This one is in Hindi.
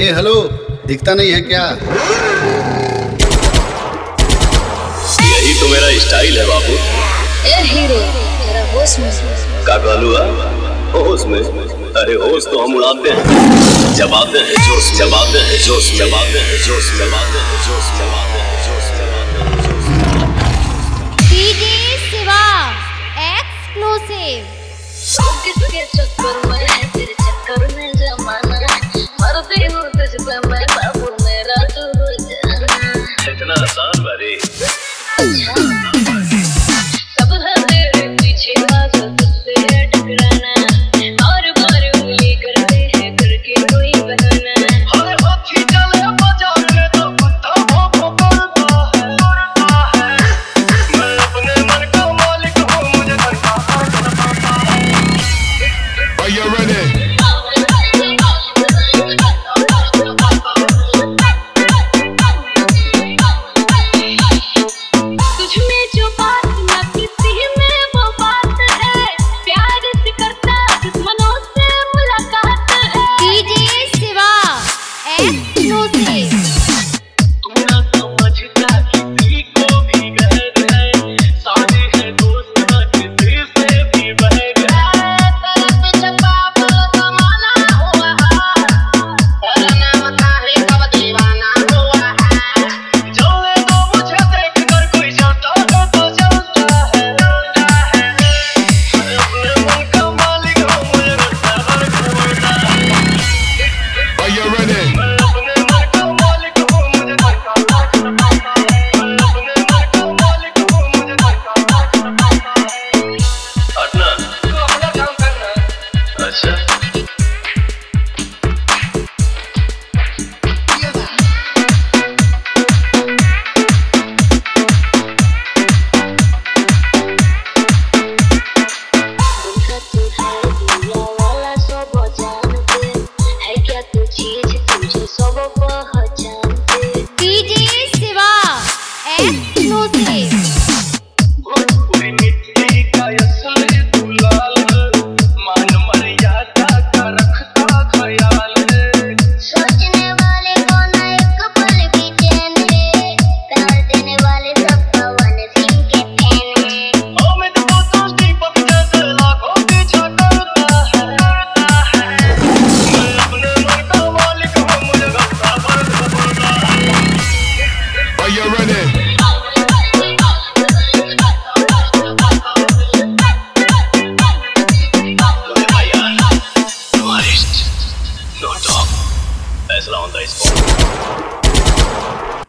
हेलो, दिखता नहीं है क्या? यही तो मेरा स्टाइल है बाबू। ए हीरो, तेरा होश में का कहलू होश में? अरे होश तो हम उड़ाते हैं, जबाते हैं जोश, जबाते हैं जोश, जबाते हैं जोश, जबाते हैं जोश, जबाते हैं जोश, जबाते हैं जोश। DJ Shiva exclusive. किसके चक्कर में, तेरे चक्कर में जमाना मरती हूँ तुझ पे मैं बाबू, मेरा तू हो जाना। इतना आसान बारे सब है तेरे पीछे बात तुझसे है टकराना, बार बार उंगली करते हैं करके कोई बहाना। हर हाथी चले बाजार में तो कुत्ता भौंकता है। मैं अपने मन का मालिक हूँ, मुझे घर का पता है। Are you ready? तुझ में जो बात ना किसी में वो बात है, प्यार से करता दुश्मनों से मुलाकात है। DJ Shiva exclusive. तू ना समझता किसी को भी गैर है, साझी है दोस्त ना किसी से भी बहर है। तेरे पीछे पागल जमाना हुआ है, तेरा नाम ताहे कब दीवाना हुआ है। चलने दो मुझे देखकर, कोई चलता है तो चलता है। मैं अपने मन का मालिक हूँ, मुझे लगता है खबरदार। Are you ready? मैं अपने मन का मालिक हूँ, मुझे घर का पता है। मैं अपने मन का मालिक हूँ, मुझे घर का पता है। हटना, तू अपना काम करना। अच्छा उनका तू है दुनिया वाला सब जानते, है क्या तू चीज तुझे सब पहचानते। DJ Shiva exclusive. भोजपुरी मिट्टी का असली दुलाल है, मान मर्यादा का रखता ख्याल है। सोचने वाले को ना एक पल भी चैन है, प्यार देने वाले सब पवन सिंह के फैन हैं। अमित को तो दीपक जैसे लाखों पीछा करता है। मैं अपने मन का मालिक हूँ, मुझे लगता है खबरदार। Are you ready? No arrest, no talk. फैसला होता है इस